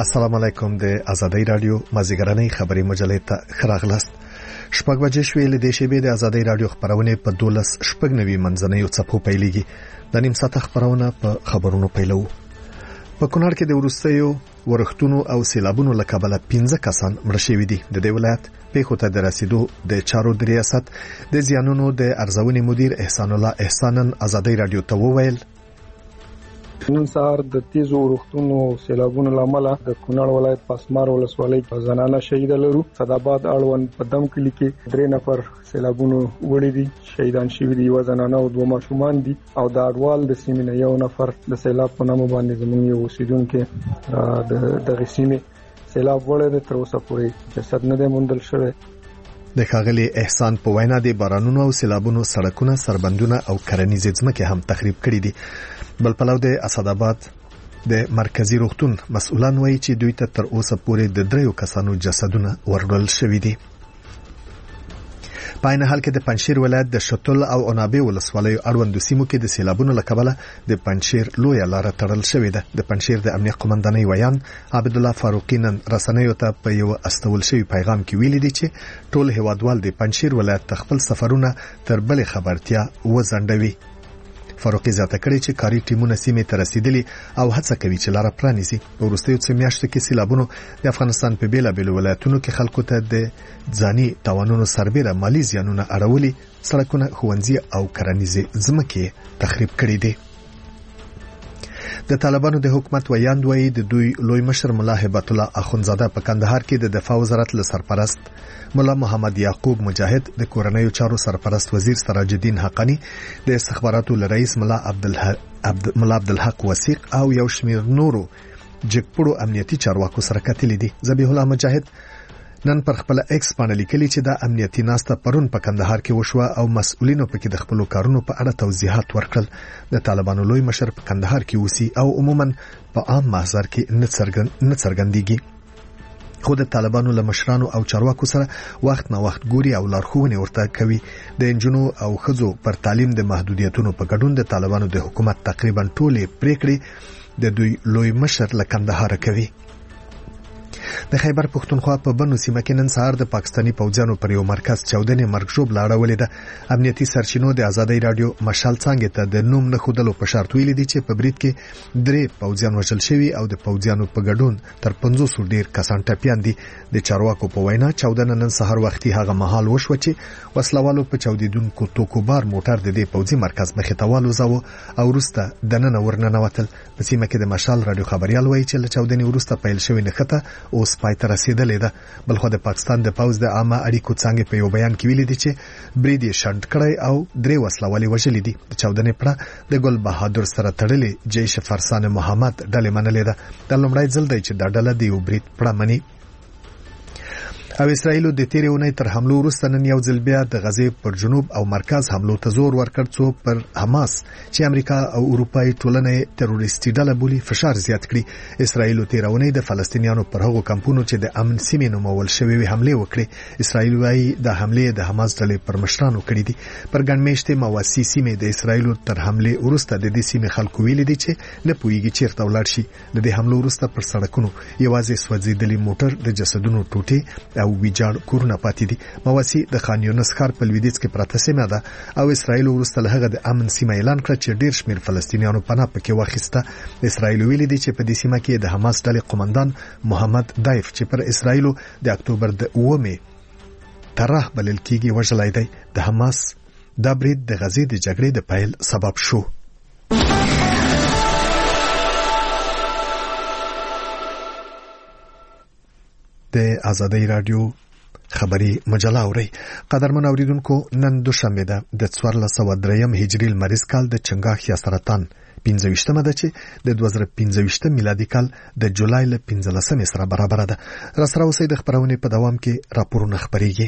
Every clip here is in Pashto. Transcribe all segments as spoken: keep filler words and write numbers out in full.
السلام علیکم. د آزادۍ رادیو مازیګرنۍ خبري مجلې ته خراغلاست. شپږ بجې شوې له دې شیبې د آزادۍ رادیو خبرونه په دولس شپږ نوي منځنۍ څپو پیلېږي. د نیم ساعت خبرونه په خبرونو پیلو. په کونړ کې د ورستیو ورښتونو او سیلابونو له کبله پنځه کسان مړ شوي دي. د دې ولایت پیښو ته د رسیدو د چارو د ریاست د زیانونو د ارزونې مدیر احسان الله احسانن آزادۍ رادیو ته وویل: نن سهار د تیزو ورښتونو سیلابونو لامل د کونړ ولایت پاسمار ولسوالۍ زنانه شهید لرو. صداباد اړوند په دم کلی کې درې نفر سیلابونو وړي دي، شهیدان شوي دي، یو زنانه او دوه ماشومان دي. او د اډوال د سیمې نه یو نفر د سیلاب په نامه باندې زموږ یو اوسیدونکو د دغه سیمې سیلاب وړي د تر اوسه پورې جسد نه دی موندل شوی. د ښاغلي احسان په وینا د بارانونو او سیلابونو سړکونه، سربندونه او کرنیزې ځمکې هم تخریب کړي دي. بل پلو د اسداباد د مرکزی روغتون مسؤلان وایي چې دوی ته تر اوسه پورې د دریو کسانو جسدونه ورډول شوي دي. په عین حال کې د پنځشیر ولایت د شتل او عنابه ولسوالۍ اړوند سیمو کې د سیلابونو لکبله د پنځشیر لوی لار تړل شوې ده. د پنځشیر د امنیت قومندانۍ ویان عبد الله فاروقی نن رسنیو ته په یو استول شوی پیغام کې ویلي دي چې ټول هیوادوال د پنځشیر ولایت خپل سفرونه تر بل خبرتیا وزندوي. فاروقی زیاته کړی چې کاری ټیمونه سیمې ته رسیدلي او هڅه کوي چې لار پرانیزي. په وروستیو څو میاشتو کې سیلابونو د افغانستان په بیلابېلو ولایتونو کې خلکو ته د ځاني تاوانونو سربېره مالی زیانونه اړولي، سړکونه، ښوونځي او کرنیزې ځمکې تخریب کړي دي. د طالبانو د حکومت ویاند وایي د دوی لوی مشر ملا هبت الله اخونزاده په کندهار کې د دفاع وزارت له سرپرست ملا محمد یعقوب مجاهد، د کورنیو چارو سرپرست وزیر سراج الدین حقانی، د استخباراتو رئیس ملا عبدالحق عبد ملا عبدالحق وثیق او یو شمیر نورو جګپړو امنیتي چارواکو سره کتلې دي. ذبیح الله مجاهد نن پر خپل ایکس باندې لیکلي چې د امنیتي ناسته پرون په کندهار کې وشوه او مسؤلینو پکې د خپل کارونو په اړه توضیحات ورکړل. د طالبانو لوی مشر په کندهار کې اوسي او عموما په عام محضر کې نه څرګندېږي، خو د طالبانو له مشرانو او چارواکو سره وخت نه وخت ګوري او لارښوونې ورته کوي. د انجونو او ښځو پر تعلیم د محدودیتونو په ګډون د طالبانو د حکومت تقریبا ټولې پریکړې د دوی لوی مشر له کندهار کوي. د خیبر پښتونخوا په بنو سیمه کې نن سهار د پاکستاني پوځیانو پر یو مرکز چاودنې مرګ ژوبله اړولې ده. امنیتي سرچینو د آزادۍ رادیو مشال څانګې ته د نوم نه ښودلو په شرط ویلي دي چې په برید کې درې پوځیان وژل شوي او د پوځیانو په ګډون تر پنځوسو ډیر کسان ټپیان دي. د چارواکو په وینا چاودنه نن سهار وختي هغه مهال وشوه چې وسلوالو په چاودیدونکو توکوبار موټر د دې پوځي مرکز مخې ته والوزاوه او وروسته دننه ورننوتل. په سیمه کې د مشال رادیو خبريال وایي چې له چاودنې وروسته پیل شوې نښته اوس پای ته رسیدلې ده. بلخو د پاکستان د پوځ د عامه اړیکو څنګه په یو بیان کې ویلي دي چې برید یې شنډ کړی او درې وسلوالې وژلې دي. د چاودنې پړه د ګل بهادر سره تړلې جیش فرسان محمد ډلې منلې ده. د لومړی ځل دی چې دا ډله د یو برید پړه مني. او اسرائیل د تیرې اونۍ تر حملو وروسته نن یو ځل بیا د غزې پر جنوب او مرکز حملو ته زور ورکړ، څو پر حماس چې امریکا او اروپایي ټولنې تروریستي ډله بولي فشار زیات کړي. اسرائیل تیرې اونۍ د فلسطینیانو پر هغو کمپونو چې د امن سیمې نومول شوی وي حمله وکړي. اسرائیل وايي د حمله د حماس ډلې پر مشرانو کړې دي. پر ګڼمېشته مواسی سیمې د اسرائیل تر حمله وروسته د دې سیمې خلکو ویلي دي چې نه پويږي چیرته ولاړ شي. د دې حمله وروسته پر سړکونو یوازې سوځېدلي موټر، د جسدونو ټوټې او ویجاړ کورونه پاتې دي. مواسی د خان یونس ښار په لویدیځ کې پراته سیمه ده او اسرائیل وروسته له هغه د امن سیمه اعلان کړ چې ډیر شمیر فلسطینیانو پناه پکې واخیسته. اسرائیل ویلي دي چې په دې سیمه کې د حماس ډلې قومندان محمد دایف چې پر اسرائیل د اکتوبر د اومه طرح بلل کېږي وژلای دی. د حماس دا برید د غزې د جګړې د پیل سبب شو. د آزادۍ رادیو خبري مجله اوري. قدرمن اوریدونکو، نن دوشنبه ده د څوارلس سوه دریم هجري لمریز کال د چنګاښ یا سرطان پنځه ویشتمه ده چې د دوه زره پنځه ویشت میلادي کال د جولای له پنځلسمې سره برابر ده. راسره اوسئ، د خبرونې په دوام کې راپورونه خبريږي.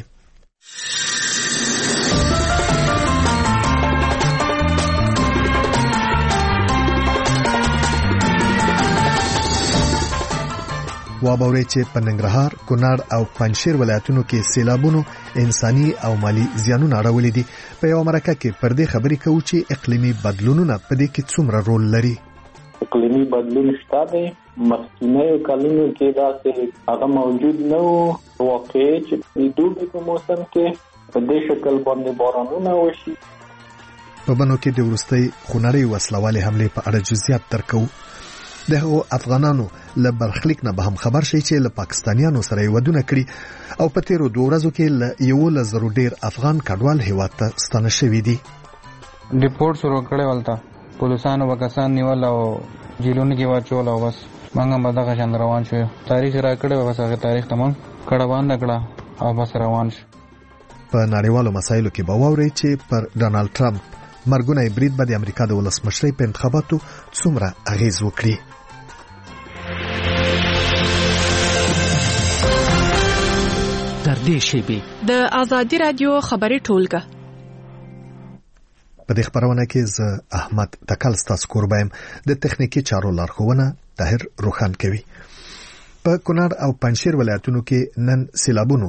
وابوري چې په ننګرهار، کونړ او پنځشیر ولایتونو کې سیلابونو انساني او مالی زیانونه اړولې دي. په یو مرکه کې پر دې خبرې کوو چې اقلیمي بدلونونه په دې کې څومره رول لري. اقلیمي بدلون شته دی مخکینه کلونو کې داسې هغه موجود نه و واقعي چې د دوبي په موسم کې په دې شکل باندې بارانونه وشي. په بنو کې د وروستۍ خونړۍ وسلوالې حملې په اړه جزئیات درکو. د هغو افغانانو له برخلیک نه به هم خبر شي چې له پاکستانیانو سره یې ودونه کړي او په تیرو دوه ورځو کې له یولس زرو ډیر افغان کډوال هیواد ته ستانه شوي دي. ریپورټ شروع کړی ولته پولیسانو وکسان نیول او جیلونو کې واچول او بس موږ هم دغه شان روان شو. تاریخ را کړی بس هغه تاریخ ته موږ کړه باندې کړه او بس روان شو. په نړیوالو مسایلو کې به واورئ چې پر ډانلډ ټرمپ مرګونی برید به د امریکا د ولسمشرۍ په انتخاباتو څومره اغیز وکړي. در دې شیبې د آزادي رادیو خبري ټولګه. په دې خبرونه کې زه احمد تکل ستاسو کوربایم. د تخنیکی چارو لارښوونه طاهر روخان کوي. په کونړ او پنجشیر ولایتونو کې نن سیلابونو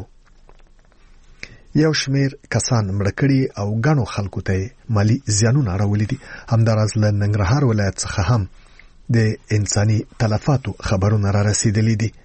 یو شمیر کسان مړه کړي او غنو خلکو ته مالی زیانونه راولي دي. همداراز له ننګرهار ولایت څخه هم د انساني تلفاتو خبرونه را رسیدلي دي.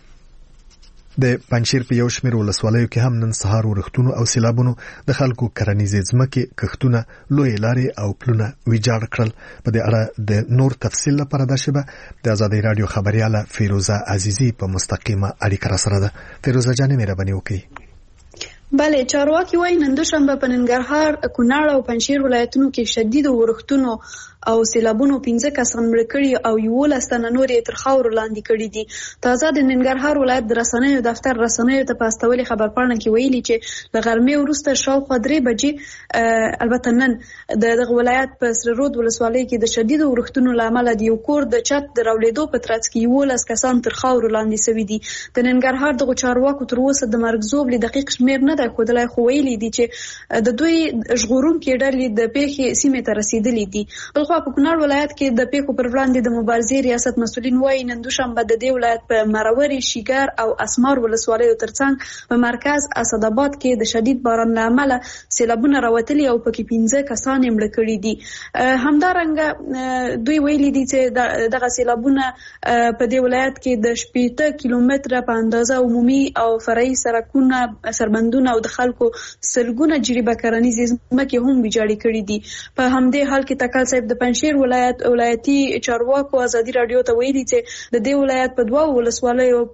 د پنجشیر په یو شمیر ولسوالیو کې هم نن سهار ورښتونو او سیلابونو د خلکو کرنیزې ځمکې کښتونه لوی لارې او پلونه ویجاړ کړل. په دې اړه د نور تفصیل لپاره د شبه د آزادۍ رادیو خبرياله فیروزه عزیزی په مستقیمه اړیکه را سره ده. فیروزه جانې مهرباني وکړئ. بله، چارواکي وایي نن دوشنبه په ننګرهار، کونړ او پنجشیر ولایتونو کې شدید ورښتونو او سیلابونو پنځه کسان مړه کړي او یولس تنه نور یې تر خاورو لاندې کړي دي. تازه د ننګرهار ولایت د رسنیو دفتر رسنیو ته په استولې خبرپاڼه کې ویلي چې له غرمې وروسته شاوخوا درې بجې البته نن د دغه ولایت په سره رود ولسوالۍ کې د شدید ورښتونو له امله د یو کور د چت د راولېدو په ترڅ کې یولس کسان تر خاورو لاندې سوي دي. د ننګرهار دغه چارواکو تر اوسه د مرګ ژوبلې دقیق شمېر نه دی ښودلی، خو ویلي دي چې د دوی ژغورونکې ډلې د پیښې سیمې ته رسېدلي دي. بلخوا په کونړ ولایت کې د پیښو پر وړاندې د مبارزې ریاست مسؤلین وایي نن دوشنبه د دې ولایت په مروري، شیګر او اسمار ولسوالیو ترڅنګ په مرکز اسداباد کې د شدید باران له امله سیلابونه راوتلي او پکې پنځه کسان یې مړه کړي دي. همدارنګه دوی ویلي دي چې دغه سیلابونه په دې ولایت کې د شپېته کیلومتره په اندازه عمومي او فرعي سړکونه، سربندونه او د خلکو سلګونه جریبه کرنیزې ځمکې هم ویجاړې کړي دي. په همدې حال کې تکل صاحب د پنجشیر ولایت ولایتي چارواکو آزادي رادیو ته ویلي چې د دې ولایت په دوه ولسوالیو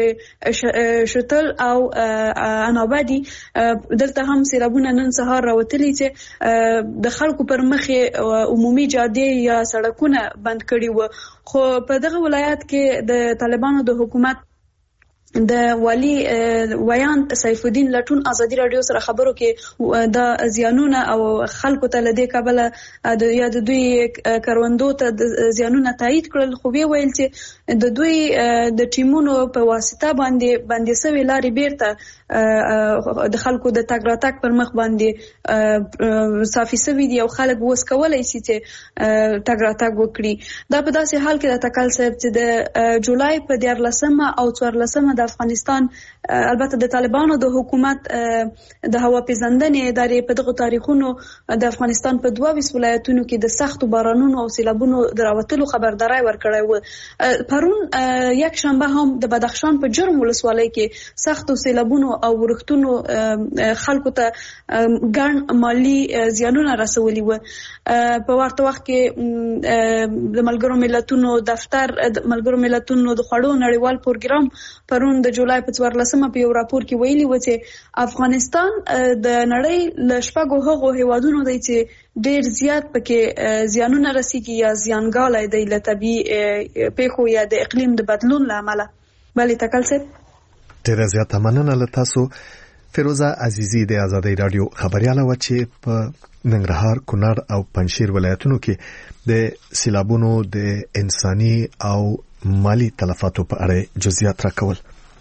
چې شتل او انابادي دلته هم سیلابونه نن سهار راوتلي چې د خلکو پر مخې عمومي جادې یا سړکونه بند کړي وو. خو په دغه ولایت کې د طالبانو د حکومت د والی ویان سیف الدین لټون آزادي رادیو سره خبرو کې د زیانونه او خلکو ته لدې کابل د یا د دوی کروندو ته د زیانونه تایید کړل، خو وی ویل چې د دوی د ټیمونو په واسطه باندې باندې سوي لارې بیرته د خلکو د تګ راتګ پر مخ باندې صافي سوي دي او خلک وس کولای شي چې تګ راتګ وکړي. دا په داسې حال کې د تکل صاحب چې د جولای په دیارلسمه او څوارلسمه د افغانستان البته د طالبانو د حکومت د هوا پیژندنې ادارې په دغه تاریخونو د افغانستان په دوه ویشت ولایتونو کې د سختو بارانونو او سیلابونو د راوتلو خبرداري ورکړی و. پرون یک شنبه هم د بدخشان په جرم ولسوالۍ کې سختو سیلابونو او ورښتونو خلکو ته ګڼ مالی زیانونه رسولي و. په ورته وخت کې د ملګرو ملتونو دفتر د ملګرو ملتونو د خوړو نړیوال پروګرام پرون د جولای په څوارلسمه په یو راپور کې ویلي و چې افغانستان د نړۍ له شپږو هغو هیوادونو دی چې ډیر زیات پکې زیانونه رسیږي یا زیانګالی دی له طبیعي پیښو یا د اقلیم د بدلون له امله. بلې تکل صاحب ډیره زیاته مننه له تاسو. فیروزه عزیزی د آزادۍ رادیو خبرياله و چې په ننګرهار، کونړ او پنجشیر ولایتونو کې د سیلابونو د انساني او مالی تلفاتو په اړه جزئیات راکول.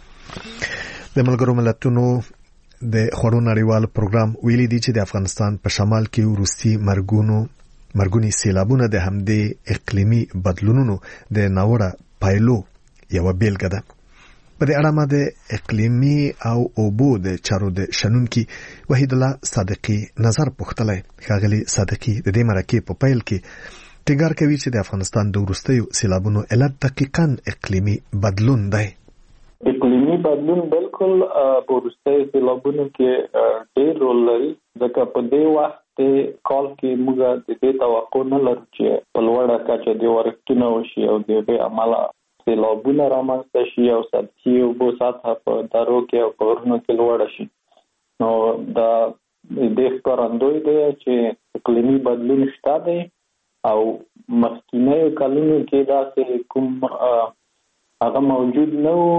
د ملګرو ملتونو د خوړو نړیوال پروګرام ویلي دی چې د افغانستان په شمال کې وروستي مرګونو مرګونی سیلابونه د همدې اقلیمي بدلونونو د ناوړه پایلو یو بیلګه ده. په دې اړه ما د اقلیمي او اوبو د چارو د شنونکي وحید الله صادقي نظر پوښتلی. ښاغلي صادقي د دې مرکې په پیل کې ټینګار کوي چې د افغانستان د وروستیو سیلابونو علت دقیقاً اقلیمي بدلون دی. اقلیمي بدلون بالکل په وروستیو سیلابونو کې ډېر رول لري، ځکه په دې وخت کال کې موږ د دې توقع نه لرو چې په لوړه کچه د ورښتونه وشي او د دې عمله سیلابونه رامنځته شي او سطحي اوبو سطحه په درو کې او په غرونو کې لوړه شي. نو دا د ښکارندوی دی چې اقلیمي بدلون شته دی او مخکینیو کلونو کې داسې کوم هغه موجود نه و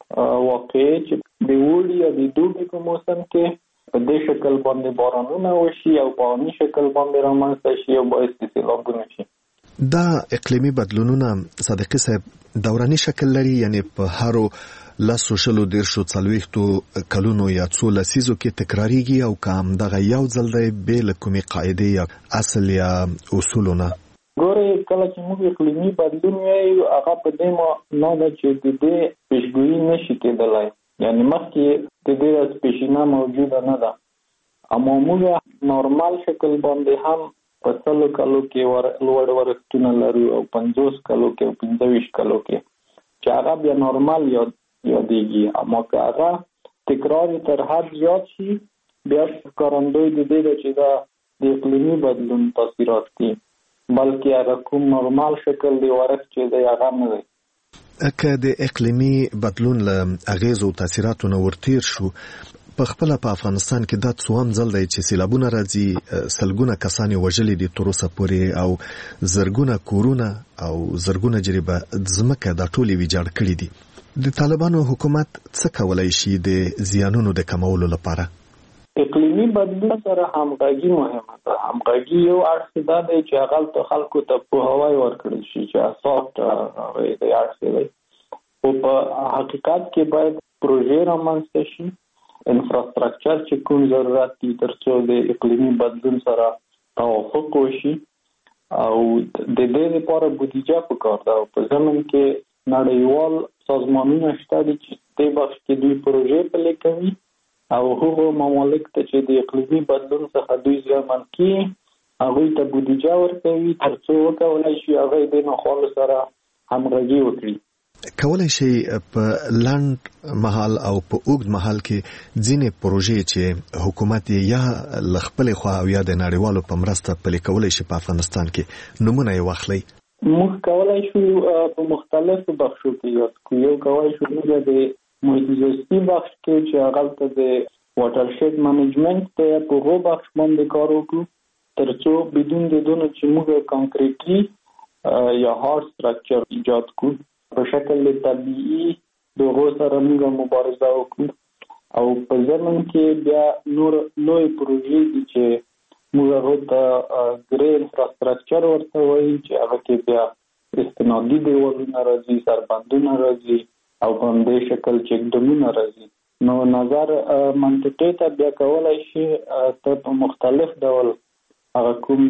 واقعي چې د اوړي او د دوبي په موسم کې په دې شکل باندې بارانونه وشي او په عامي شکل باندې رامنځته شي او باعث د سیلابونه شي. دا اقلیمي بدلونونه صادقي صاحب دوراني شکل لري، یعنی په هرو لسو شلو دیرشو څلوېښتو کلونو یا څو لسیزو کې تکراریږي او که همدغه یو ځل دی بې له کومې قاعدې یا اصل یا اصولو نه؟ ګورې کله چې موږ اقلیمي بدلون وایو هغه په دې معنا ده چې د دې پیشګویي نشي کېدلی، یعنی مخکې د دې پیشینه موجوده نه ده، اما موږ نورمال شکل باندې هم په سلو کلو کې لوړ ورښتونه لرو او پنځوس کلو کې او پنځه ویشت کلو کې چې هغه بیا نورمال یاد یادېږي. اما که هغه تکرار تر حد زیات شي بیا ښکارندوی د دې ده چې دا د اقلیمي بدلون تاثیرات دي، بلکې هغه کوم نورمال شکل دی ورښت چې دی هغه نه دی. که د اقلیمي بدلون له اغیزو او تاثیراتو نه ورتیر شو، په خپله په افغانستان کې دا څوام ځل دی چې سیلابونه راځي، سلګونه کسان یې وژلي دي تر اوسه پورې او زرګونه کورونه او زرګونه جریبه ځمکه دا ټول یې ویجاړ کړي دي. د طالبانو حکومت څه کولی شي د زیانونو د کمولو لپاره؟ اقلیمي بدلون سره همغږي مهمه ده. همغږي یو اړخ دا دی چې هغه خلکو ته پوهاوی ورکړل شي چې اساس هغه د اړخ دی، او په حقیقت کې باید پروژې رامنځته شي، انفراستراکچر چې کوم ضرورت دي ترڅو د اقلیمي بدلون سره توافق وشي او د دې لپاره بودیجه پکار ده. په زمن کې نړیوال سازمانونه شته دي چې دې بخش کې دوی پروژې پلي کوي او هغو ممالک ته چې د اقلیمي بدلون څخه دوی زیانمن کیږي هغوی ته بودیجه ورکوي ترڅو وکولای شي هغه د ناخوالو سره همغږي وکړي. کولای شي په لنډ مهال او په اوږد مهال کې ځینې پروژې چې حکومت یا له خپلې خوا او یا د نړیوالو په مرسته پلي کولی شي په افغانستان کې نمونه یې واخلئ؟ موږ کولای شو په مختلفو بخشو کې یاد کړو. یو کولای شو موږ د محیط زیستي بخش کې چې هغه ته د واټرشید منیجمنت ته په هغو بخش باندې کار وکړو ترڅو بدون د دونه چې موږ کانکریټي یا هارد سټرکچر ایجاد کړو په شکل طبیعي دغه سره موږ مبارزه وکړو او په زمن کې بیا نور لوی پروژې دي چې موږ هغه ته ګرې انفراستراکچر ورته وایي چې هغه کې بیا استنادي دیوالونه راځي، سربندونه راځي او په همدې شکل چک ډمونه راځي. نو نظر منطقې ته بیا کولای شي ته په مختلف ډول هغه کوم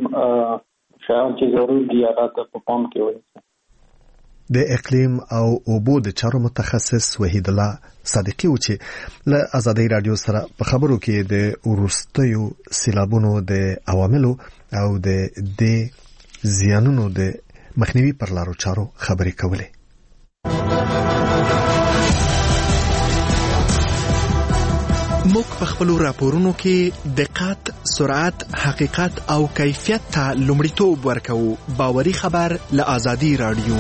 شیان چې ضرور دي هغه ته په پام کې ونیسي. د اقلیم او اوبو د چارو متخصص وحید الله صادقي و چې له آزادۍ رادیو سره په خبرو کې د وروستیو سیلابونو د عواملو او د دې زیانونو د مخنیوي پر لارو چارو خبرې کولې. موږ په خپلو راپورونو کې دقت، سرعت، حقیقت او کیفیت ته لومړیتوب ورکوو. باوري خبر له آزادۍ رادیو.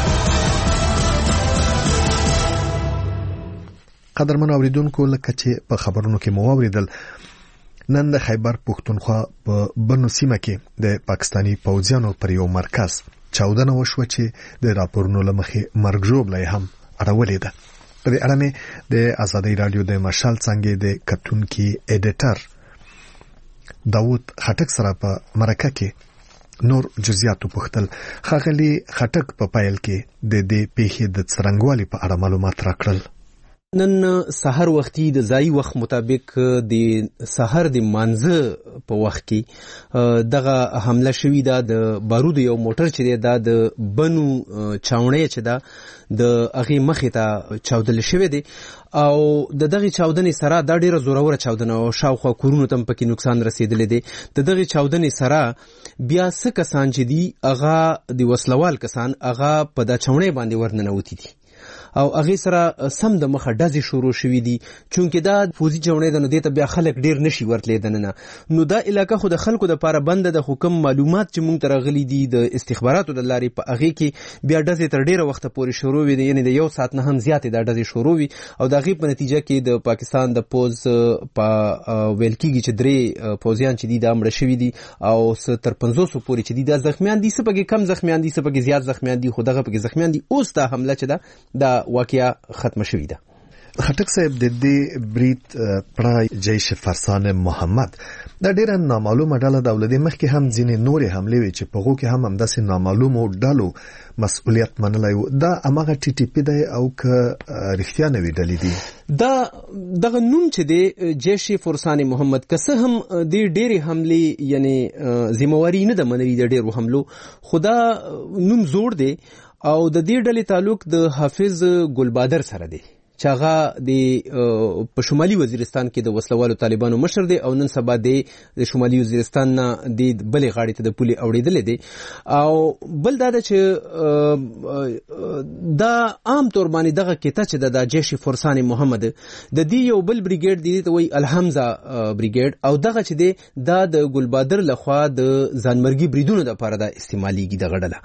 قدرمن اوریدونکو، لکه چې په خبرونو کې مو اوریدل، نن د خیبر پښتونخوا په بنو سیمه کې د پاکستانی پوځیانو پر یو مرکز چاودنه وشوه چې د راپورونو له مخې مرګ ژوبله هم اړولې ده. په دې اړه مې د آزادۍ رادیو د مشال څانګې د کتونکي ایډیټر داوود خټک سره په مرکه کې نور جزئیات وپوښتل. ښاغلي خټک په پایل کې د دې پیښې د څرنګوالي په اړه معلومات راکړل. نن سحر وختي د ځای وخت مطابق د سحر د مانځه په وخت کې دغه حمله شوې ده د بارود یو موټر چې ده د بنو چاونې چې ده د هغه مخې ته چاودل شوې دي او د دغه چاودنې سره دا ډیره زوروره چاودنه او شاوخوا کورونو ته پکې نقصان رسیدلی دی. د دغه چاودنې سره بیا څه کسان چې دي هغه د وسلوال کسان هغه په دا چاونې باندې ورننوتي دي او هغه سره سم د مخه ډزې شروع شوې دي چونکه دا فوزي چاونې د نو دې ته بیا خلک ډیر نشي ورتلې دنه نو دا علاقه خو د خلکو د لپاره بند د حکم معلومات چې مونږ ترغلي دي د استخباراتو د لارې په هغه کې بیا ډزې تر ډیره وخت پورې شروع وي یعنی د یو ساعت نه هم زیاتې د ډزې شروع وي او د هغه په نتیجه کې د پاکستان د پوز په ویل کېږي چې درې پوزیان چې دي د امر شوي دي او تر پنځوس پورې چې دي د زخمیان دي سپږی کم زخمیان دي سپږی زیات زخمیان دي خو دغه پکې زخمیان دي اوس دا حمله چې ده د واقعیا ختم شوې ده. خټک صاحب د دې برید پړای جیش فرسان محمد دا ډیره نامعلومه ډله د ولدي مخکې هم ځینې نورې حملې وي چې په هغو کې هم همداسې نامعلومو ډلو مسؤلیت منلی و. دا هماغه ټي ټي پي دی او که رښتیا نوې ډلې دي؟ دا دغه نوم چې دی جیش فرسان محمد که څه هم د ډېرې حملې یعنی ذمهواري نه ده منلې د ډېرو حملو خو دا نوم زوړ دی او د دې ډلې تعلق د حافظ ګلبادر سره دی چې هغه د په شمالي وزیرستان کې د وسلوالو طالبانو مشر دی او نن سبا د شمالي وزیرستان نه د بلې غاړې ته د پولې اوړېدلې دی او بل دا ده چې دا عام طور باندې دغه کته چې د جیش فرسان محمد د دې یو بل بریګیډ دی ته وایي الحمزه بریګیډ او دغه چې دی دا د ګلبادر لخوا د ځانمرګي بریدونو لپاره دا استعمالېږي دغه ډله.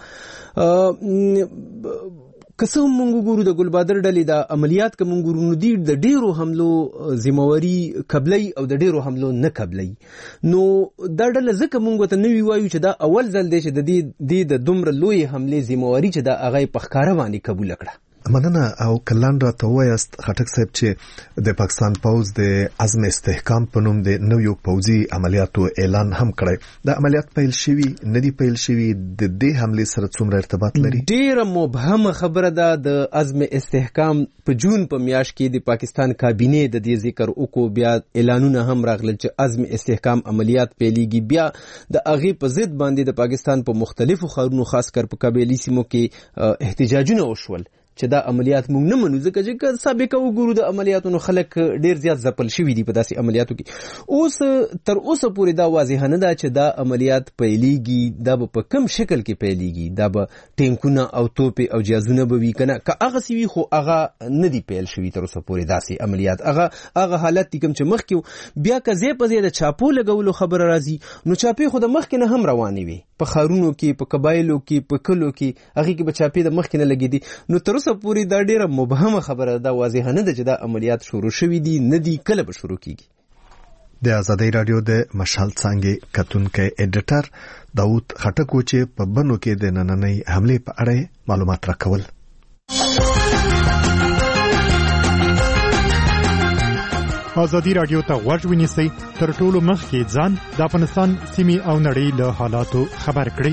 کسه مونږ ګورو د ګلبادر ډلې د عملیات که مونږ ګورو نو دی د ډیرو حملو ذمہواری قبلی او د ډیرو حملو نه قبلی نو دا ډله ځکه مونږ ته نوی وایو چې دا اول ځل دی چې د دې د دومره لوی حملې ذمہواری چې دا هغه په ښکاره باندې قبول کړه. مننه. او کلان را ته وایست خټک صاحب چې د پاکستان پوز د عزم استحکام په نوم د نویو پوزي عملیاتو اعلان هم کړی. د عملیات پیل شوي نه دی پیل شوي د دې حملې سره څومره ارتباط لري؟ ډیره مبهمه خبره ده. د عزم استحکام په جون په میاشت کې د پاکستان کابینه د دې ذکر وکړو بیا اعلانونه هم راغلل چې عزم استحکام عملیات پیلېږي. بیا د هغې په ضد باندې د پاکستان په مختلفو ښارونو خاص کر په قبایلي سیمو کې احتجاجونه وشول چې دا عملیات مونږ نه منو ځکه چې سابقه وګورو د عملیاتونو خلک ډیر زیات ځپل شوي دي په داسې عملیاتو کې. اوس تر اوسه پورې دا واضح نه ده چې دا عملیات پیلېږي دا به په کم شکل کې پیلېږي. دا به ټینکونه او توپې او جهازونه به وي که نه که هغسې وي خو هغه نه دي پیل شوي تر اوسه پورې داسې عملیات. هغه هغه حالت دي کوم چې مخکې و. بیا که ځای په ځای د چاپو لګولو خبره راځي نو چاپې خو د مخکې نه هم روانې وي په ښارونو کې په قبایلو کې په کلو کې هغې کې به چاپې د مخکې نه لګېدي. نو تر اوسه پوری دا ډیره مبهمه خبره ده واضح نه ده چې دا عملیات شروع شوي دي نه دي کله به شروع کیږي. د ازادۍ رادیو د مشال څانګې کتونکی ایډیټر داود خټک چې په بنو کې د نننۍ حملې په اړه معلومات راکول. ازادي رادیو ته غوږ ونیسئ تر ټولو مخکې ځان د افغانستان سیمې او نړۍ له حالاتو خبر کړئ.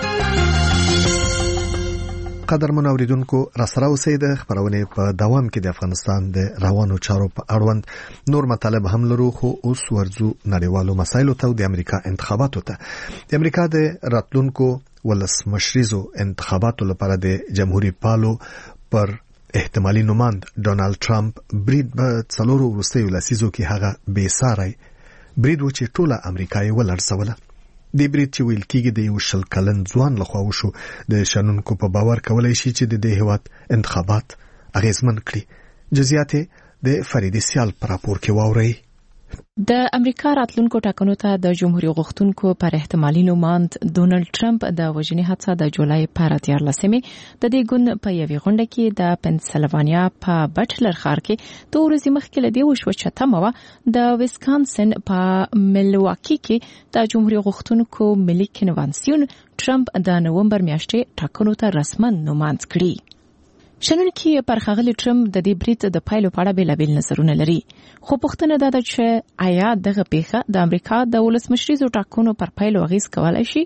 قدرمن اوریدونکو راسره اوسئ. د خبرونې په دوام کې د افغانستان د روانو چارو په اړوند نور مطالب هم لرو خو اوس ورځو نړیوالو مسایلو ته او د امریکا انتخاباتو ته. د امریکا د راتلونکو ولسمشریزو انتخاباتو لپاره د جمهوریت پالو پر احتمالي نوماند ډونالد ټرمپ برید په څلورو وروستیو لسیزو کې هغه بې ساری برید و چې ټوله امریکا یې ولړزوله. د برید چې ویل کېږي د یو شل کلن ځوان لخوا وشو د شنونکو په باور کولای شي چې د دې هېواد انتخابات اغیزمن کړي. جزئیات د فریدي سیال په راپور کې واورئ. د امریکا راتلونکو ټاکنو ته د جمهوریت غوښتونکو پر احتمالي نوماند ډونالد ټرمپ د وژنې هڅه د جولای په اتلسمې د دې ګوند په یوې غونډه کې د پنسلوانیا په بټلر ښار کې دوه ورځې مخکې له دې وشوه چې تمه وه د ویسکانسن په ملواکی کې د جمهوریت غوښتونکو ملي کنوانسیون ټرمپ د نومبر میاشتې ټاکنو ته رسما نوماند کړي. شنونکي پر ښاغلي ټرمپ د دې برید د پایلو په اړه بېلابېل نظرونه لري خو پوښتنه دا ده چې آیا دغه پیښه د امریکا د ولسمشریزو ټاکنو پر پایلو اغیز کولی شي؟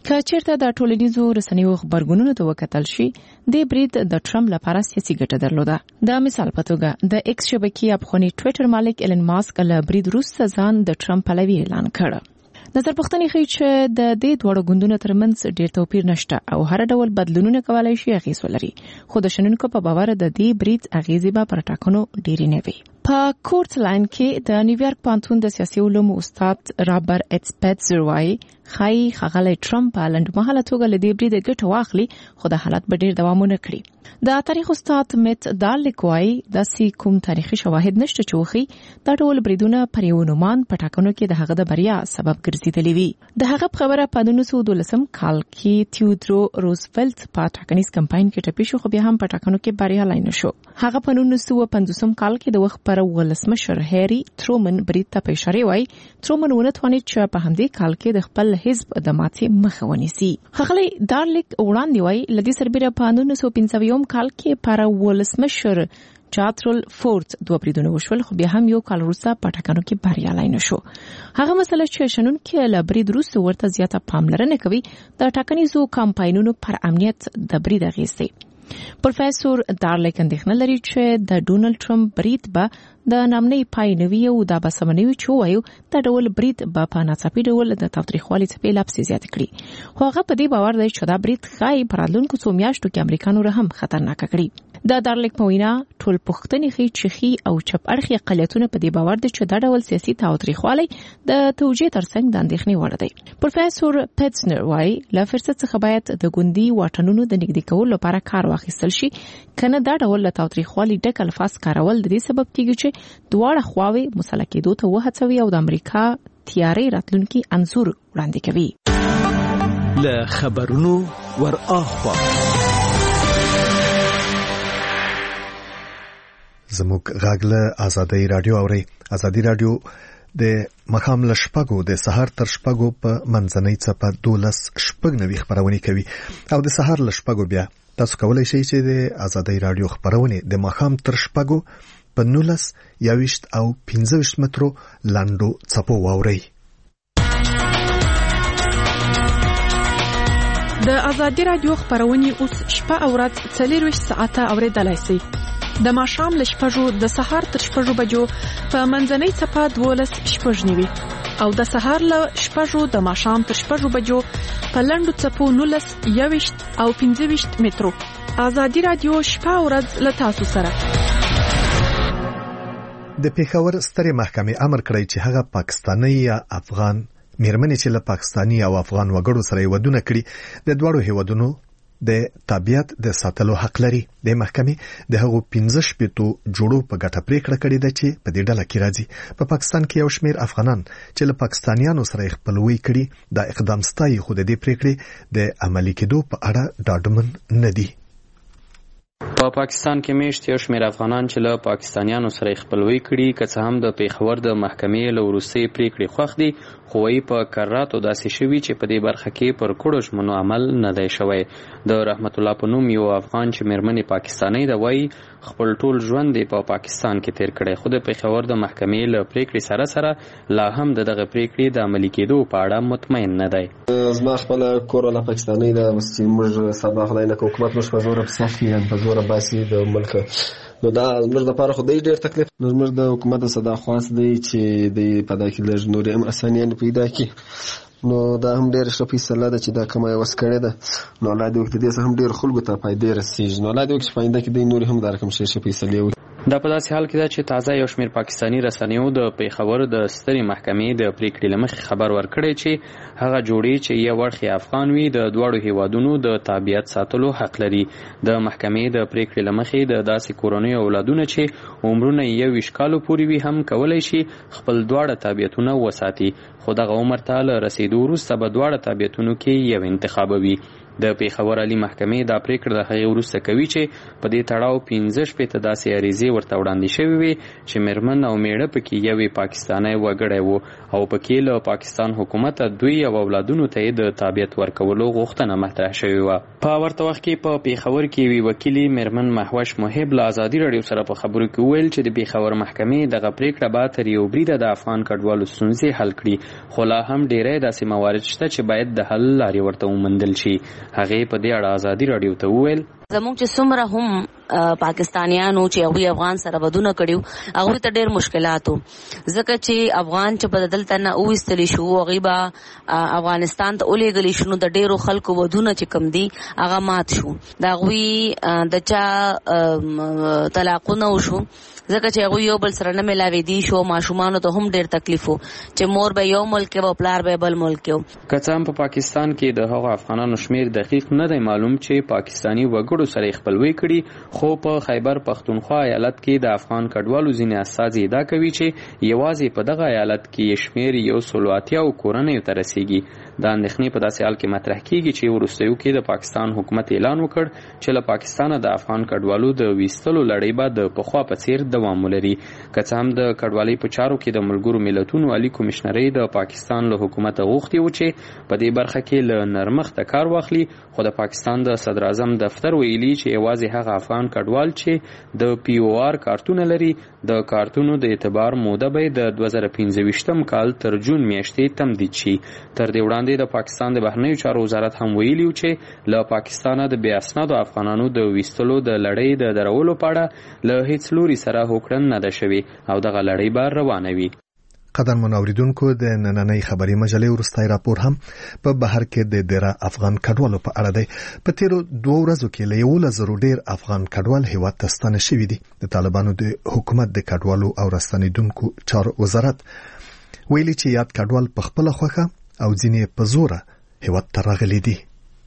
که چیرته د ټولنیزو رسنیو خبرګونونو ته وکتل شي د برید د ټرمپ لپاره سیاسي ګټه درلوده. د مثال په توګه د ایکس شبکې افغاني ټویټر مالک ایلن ماسک له برید وروسته ځان د ټرمپ پلوي اعلان کړ. نظر پوښتنې ښیي چې د دې دوه ګوندونو ترمنځ ډېر توپیر نشته او هر ډول بدلونونه کولای شي اغیز ولري، خو د شنونکو په باور د دې برید اغیزې به پر ټاکنو ډېرې نه وي. په کورټ لاین کې د نیویارک پوهنتون د سیاسي علومو استاد رابرټ اټسپیټزر وايي خای خغلی ټرمپ په لنډمهاله توګه له دې برید ګټه واخلي، خو د حالت به ډېر دوام ونه کړي. د تاریخ استاد میت دارلیک وايي داسې کوم تاریخي شواهد نشته چې وښيي دا ډول بریدونه پر یو نومان په ټاکنو کې د هغه د بریا سبب ګرځېدلي وي. د هغه په خبره په نولس سوه دولسم کال کې تیودرو روزولټ په ټاکنیز کمپاین کې ټپي شو، خو بیا هم په ټاکنو کې بریالی نه شو. هغه په نولس سوه پنځوسم کال کې د وخت پر ولسمشر هری ترومن برید ته په اشاره وايي. ترومن ونه توانید چې په همدې کال کې د خپل حزب د ماتې مخه ونیسي. خغلی دارلیک وړاندې وايي لدې سربېره په نولس سوه پنځه کال کې پر ولسمشر چاترل فورت دوه بریدونه وشول، خو بیا هم یو کال وروسته په ټاکنو کې بریالی نه شو. هغه مسله چې شنونکي له برید وروسته ورته زیاته پاملرنه کوي د ټاکنیزو کمپاینونو پر امنیت د برید اغیز دی. پروفیسور دارلیک اندېښنه لري چې د ډونالد ټرمپ برید به د نامنۍ پای نوي او د بسمنوي چې وایو د ډول برید به په ناڅاپي ډول د تاوتریخوالي څپې لا پسې زیاتې کړي، خو هغه په دې باور دی چې دا برید ښایي په راتلونکو څو میاشتو کې امریکا نوره هم خطرناکه کړي. د دارلیک په وینا ټول پوښتنې ښیي چې ښي او چپ اړخي اقلیتونه په دې باور دي چې دا ډول سیاسي تاوتریخوالی د توجیه ترڅنګ د اندېښنې وړ دی. پروفیسور پیټسنر وايي له فرصت څخه باید د ګوندي واټنونو د نږدې کولو لپاره کار واخیستل شي، کنه دا ډول له تاوتریخوالي ډک الفاظ کارول د دې سبب کیږي چې دواړه خواوې مسله کېدو ته وهڅوي او د امریکا تیارې راتلونکي انځور وړاندې کوي. له خبرونو ور اخوا زموږ غږ له ازادي رادیو اوري. ازادي رادیو د مخام له شپږو د سحر تر شپږو په منځنۍ څپه دولس شپږ نوي خبرونه کوي او د سحر له شپږو بیا تاسو کولای شئ چې د ازادي رادیو خبرونه د مخام تر شپږو په نولس یويشت او پنځه ویشت مترو لاندو څپو واوري. د ازادي رادیو خبرونه اوس شپه او ورځ څلور ویشت ساعته اوریدلای شئ. د ماښام له شپږو د سهار تر شپږو بجو په منځنۍ څپه دولس شپږ نیوي او د سهار له شپږو د ماښام تر شپږو بجو په لنډو څپو نولس یويشت او پنځه ویشت مترو. ازادي رادیو شپه او ورځ له تاسو سره. د پېښور سترې محکمې امر کړی چې هغه پاکستاني یا افغان میرمنې چې له پاکستاني او افغان وګړو سره ودونه کړي د دوړو هیوادونو د طبيعت د ساتلو حق لري. د محکمې د هغو پنځه شپېتو جوړو په ګټه پریکړه کړې ده چې په دې ډله کې راځي. په پاکستان کې یو شمېر افغانان چې له پاکستانیانو سره خپلوي کړي دا اقدام ستایي، خو د دې پریکړې د عملي کېدو په اړه ډاډمن نه دي. په پاکستان کې میشت یو شمېر افغانان چې له پاکستانیانو سره خپلوي کړي که څه هم د پیښور د محکمې له وروستۍ پریکړې خوښ دي، خو وايي په کراتو داسې شوي چې په دې برخه کې پر کړو ژمنو عمل نه دی شوی. د رحمت الله په نوم یو افغان چې میرمنې پاکستانۍ ده وايي خپل ټول ژوند په پاکستان کې تیر کړی، خو د پیښور د محکمې له پریکړې سره سره لا هم د دغه پریکړې د عملي کېدو په اړه مطمئن نه دی. زما خپل کور له پاکستانۍ ده، اوس چې موږ سبا خدای نه حکومت موږ په زور په سخت په زور باسي د ملک، نو دا زموږ لپاره خو ډېر تکلیف. نو زموږ د حکومت صدا خواست دی چې د په دغه کې لږ نورې هم اسانیانې پیدا کړي، نو دا هم ډېر ښه فیصله ده چې دا کومه یې وس کړې ده. نو الله دې وکړي دې څه هم ډېر خلکو ته فایدې رسېږي، نو الله دې وکړي چې په آینده کې دوی نورې هم دا رقم ښې ښې فیصلې وکړي. دا په داسې حال کې ده چې تازه یو شمېر پاکستاني رسنیو د پیښور د سترې محکمې د پریکړې له مخې خبر ورکړی چې هغه جوړې چې یو اړخ افغان وي د دواړو هیوادونو د تابعیت ساتلو حق لري. د محکمې د پریکړې له مخې د داسې کورنیو اولادونه چې عمرونه یې یوویشت کالو پورې وي هم کولی شي خپل دواړه تابعیتونه وساتي، خو دغه عمر ته له رسېدو وروسته به دواړه تابعیتونو کې یو انتخابوي. د پیښور عالی محکمې دا پریکړه د هغې وروسته کوي چې په دې تړاو پنځه شپېته داسې عریضې ورته وړاندې شوې وې چې میرمن او میړه پکې یوې پاکستانی وګړی و او پکې له پاکستان حکومته دوی او اولادونو ته یې د تابعیت ورکولو غوښتنه مطرح شوې وه. په ورته وخت کې په پیښور کې یوې وکیلې میرمن محوش محب له ازادي راډیو سره په خبرو کې وویل چې د پیښور محکمې دغه پریکړه به تر یو بریده د افغان کډوالو ستونزې حل کړي، خو لا هم ډیری داسې موارد شته چې باید د حل لارې ورته وموندل شي. هغې په دې اړه ازادي راډیو ته وویل زموږ چې څومره هم پاکستانیانو چې هغوی افغان سره بدونه کړي هغوی ته ډېر مشکلات وو، ځکه چې افغان چې به دلته نه وویستلی شو هغوی به افغانستان ته ولېږلی شو، نو د ډېرو خلکو ودونه چې کوم دي هغه مات شو، د هغوی د چا طلاقونه وشو ځکه چې هغوی یو بل سره نه ملاوېدي شو. ماشومانو ته هم ډېر تکلیف و چې مور به یو ملک کې و پلار به بل ملک کې و. که څه هم په پاکستان کې د هغو افغانانو شمیر دقیق نه دی معلوم چې پاکستاني وګړو سره یې خپلوي کړي، خو په خیبر پښتونخوا ایالت کې د افغان کډوالو ځینې استازي ادعا کوي چې یوازې په دغه ایالت کې شمیر یو سلو اتیاو کورنیو ته رسیږي. دا اندېښنې په داسې حال کې مطرح کېږي چې وروستیو کې د پاکستان حکومت اعلان وکړ چې له پاکستانه د افغان کډوالو د ویستلو لړۍ به د پخوا په څېر دوام ولري. که څه هم د کډوالۍ په چارو کې د ملګرو ملتونو عالي کمیشنرۍ د پاکستان له حکومته غوښتي و چې په دې برخه کې له نرمښته کار واخلي، خو د پاکستان د صدر اعظم دفتر ویلي چې یوازې هغه افغان کډوال چې د پی او آر کارتونه لري د کارتونو د اعتبار موده به د دوه زره پنځه ویشتم کال تر جون میاشتې تمدید شي. تر دې وړاندې د پاکستان د بهرنیو چارو وزارت هم ویلي و چې له پاکستانه د بې اسنادو افغانانو د ویستلو د لړۍ د درولو په اړه له هیڅ لوري سره هوکړه نه ده شوې او دغه لړۍ به روانه وي. قدرمن اوریدونکو د نننۍ خبري مجلې وروستی راپور هم په بهر کې د ډیره افغان کډوالو په اړه دی. په تیرو دوه ورځو کې له یولس زرو ډیر افغان کډوال هیواد ته ستانه شوي دي. د طالبانو د حکومت د کډوالو او راستنیدونکو چارو وزارت ویلي چې یاد کډوال په خپل خوخه او ځینې په زوره هیواد ته راغلي دي.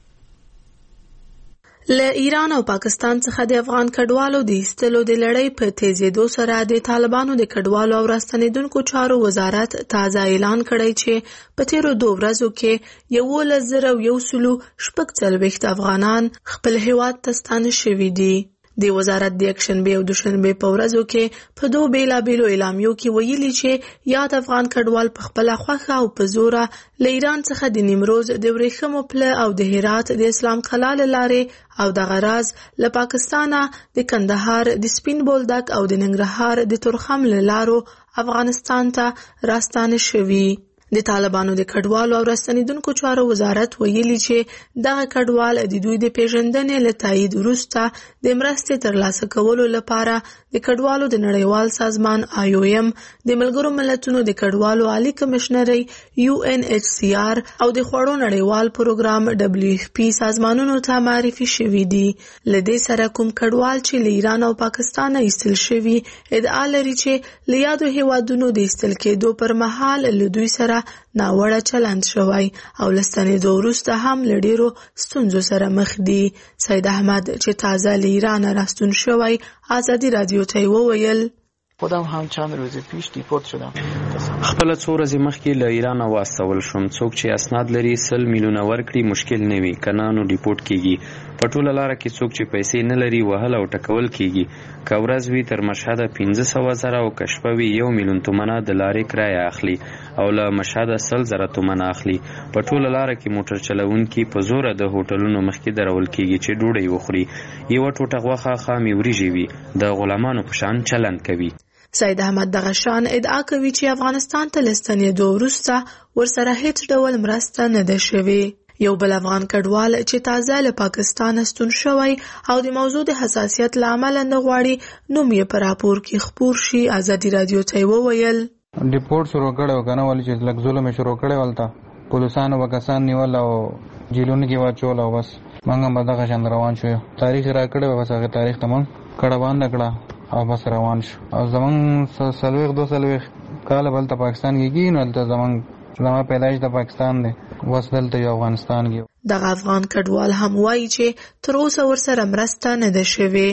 له ایران او پاکستان څخه د افغان کډوالو د ایستلو د لړۍ په تیزېدو سره د طالبانو د کډوالو او راستنیدونکو چارو وزارت تازه اعلان کړی چې په تیرو دوه ورځو کې یولس زره یو سلو شپږ څلوېښت افغانان خپل هیواد ته ستانه شوي دي. د وزارت د یکشنبه او دوشنبه په ورځو کې په دوه بیلابیلو اعلامیو کې ویلي چې یاد افغان کډوال په خپل خوښه او په زوره له ایران څخه د نیمروز د ورېښمو پله او د هرات د اسلام قلعه له لارې او د غراز له پاکستانه د کندهار د سپین بولدک او د ننګرهار د تورخم له لارو افغانستان ته راستانه شوي. د طالبانو د کډوالو او راستنیدونکو چارو وزارت ویلي چې دغه کډوال د دوی د پیژندنې له تایید وروسته د مرستې ترلاسه کولو لپاره د کډوالو د نړیوال سازمان آی او ایم، د ملګرو ملتونو د کډوالو عالی کمشنرۍ یو ان ایچ سی آر او د خوړو نړیوال پروګرام ډبلیو اف پی سازمانونو ته معرفي شوي دي. له دې سره کوم کډوال چې له ایران او پاکستان ایستل شوي ادعا لري چې له یادو هیوادونو د ایستل کېدو پر مهال له دوی سره ناوړه چلند شوی او له ستنېدو وروسته هم له ډېرو ستونزو سره مخ دي. سید احمد چې تازه له ایرانه راستون شوی ازادي رادیو ته وویل خودم هم چند روز پیش دیپورت شدم. خپل څو ورځې مخکې له ایران واستول شوم. څوک چې اسناد لري سل میلیونه ورکړي مشکل نه وي، کنه نو ډیپورت کیږي. په ټوله لاره کې څوک چې پیسې نه لري وهل او ټکول کیږي. که ورځ وي تر مشهده پنځه سوه زره او که شپه وي یو میلیون تومنه د لارې کرایه اخلي او له مشهده سل زره تومنه اخلي. په ټوله لاره کې موټر چلونکي په زوره د هوټلونو مخکې درول کیږي چې ډوډۍ وخوري. یوه ټوټه غوښه خامې وریجې وي، د غلامانو په شان چلند کوي. سید احمد دغه شان ادعا کوي چې افغانستان ته له ستنېدو وروسته ورسره هیڅ ډول مرسته نه ده شوې. یو بل افغان کډوال چې تازه له پاکستان ستون شوی او د موضوع د حساسیت له امله نه غواړي نوم یې په راپور کې خپور شي ازادي رادیو ته وویل ډیپورت شروع کړو کنه ولې چې لږ ظلم شروع کړي ولته پولیسانو وکسان نیول او جیلونو کې واچول او بس موږ هم دغه شان روان شو. تاریخ را کړو بس هغه تاریخ ته موږ کډه باندې کړه او بس روان شو. او زمون سلويخ دو سلويخ کال بلته پاکستان کې گی نو دلته زمون زما پیدایش د پاکستان دی وس دلته یو افغانستان کې. دغه افغان کډوال هم وایي چې تر اوسه ورسره مرسته نه ده شوې.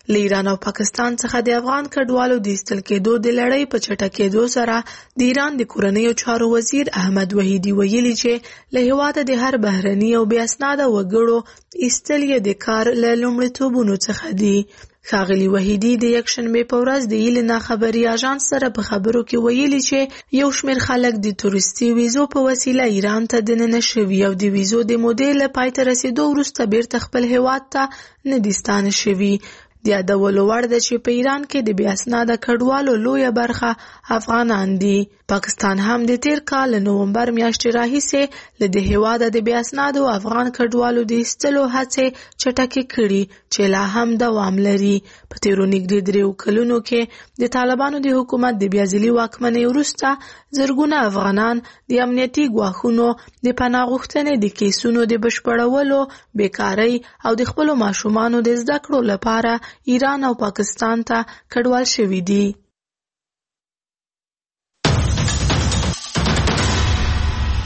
له ایران او پاکستان څخه د افغان کډوالو د ایستل کېدو د لړۍ په چټکېدو سره د ایران د کورنیو چارو وزیر احمد وحیدي ویلي چې له هېواده د هر بهرني او بې اسناده وګړو ایستل یې د کار له لومړیتوبونو څخه دي. ښاغلي وحیدي د یکشنبې په ورځ د ایلنا خبري اژانس سره په خبرو کې ویلي چې یو شمېر خلک د تورستي ویزو په وسیله ایران ته دننه شوي او د ویزو د مودې له پای ته رسېدو وروسته بیرته خپل هېواد ته نه دي ستانه شوي. د یادولو وړ ده چې په ایران کې د بې اسناده کډوالو لویه برخه افغانان دي. پاکستان هم د تیر کال نومبر میاشتې راهیسې له د هېواده د بې اسنادو افغان کډوالو د ایستلو هڅې چټکې کړي چې لا هم دوام لري. په تیرو نږدې دریو کلونو کې د طالبانو د حکومت د بیا ځلي واکمنۍ وروسته زرګونه افغانان د امنیتي ګواښونو د پناه غوښتنې د کیسونو د بشپړولو، بیکارۍ او د خپلو ماشومانو د زده کړو لپاره ایران او پاکستان ته کډوال شوي دي.